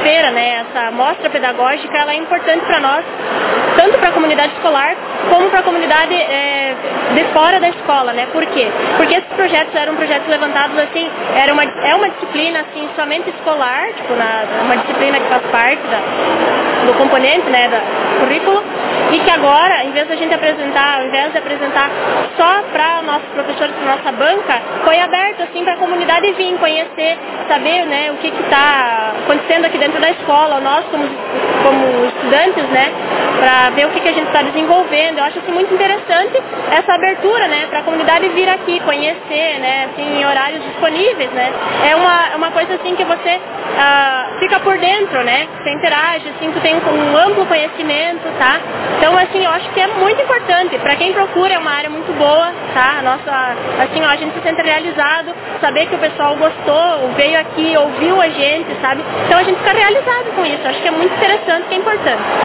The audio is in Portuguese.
feira, né, essa mostra pedagógica, ela é importante para nós, tanto para a comunidade escolar, como para a comunidade de fora da escola, né? Por quê? Porque esses projetos eram projetos levantados, assim, é uma disciplina, assim, somente escolar, tipo, uma disciplina que faz parte do componente, né, do currículo, e que agora, ao invés de apresentar só para nossos professores, para nossa banca, foi aberto, assim, para a comunidade vir conhecer, saber, né, o que está acontecendo aqui dentro da escola, nós como estudantes, né, para ver o que a gente está desenvolvendo. Eu acho assim, muito interessante essa abertura, né, para a comunidade vir aqui conhecer, né, assim, em horários disponíveis, né. É uma coisa assim que você fica por dentro, né, você interage, assim, tu tem um amplo conhecimento, tá? Então, assim, eu acho que é muito importante. Para quem procura, é uma área muito boa, tá? Assim, ó, a gente se sente realizado, saber que o pessoal gostou, veio aqui, ouviu a gente, sabe? Então a gente fica realizado com isso. Eu acho que é muito interessante, que é importante.